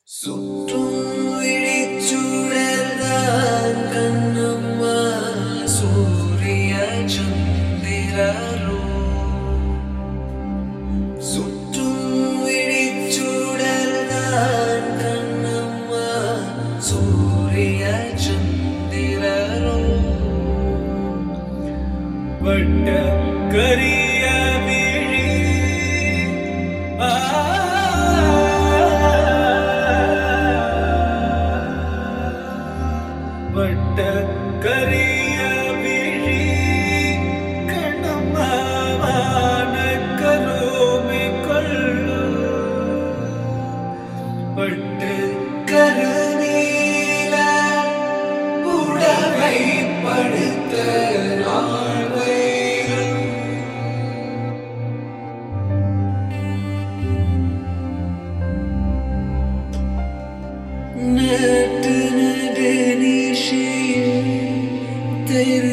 சுற்றும் விழிச்சுடர்தான் கண்ணம்மா சூரிய சந்திரரோ சுற்றும் விழிச்சுடர்தான் கண்ணம்மா சூரிய சந்திரரோ வட்ட கரிய விழி வட்ட கரிய விழி கணமான கருமை கொள்ளு பட்டு கருநீல உடவை படுத்த நேற்று நடுநிஷி தெரு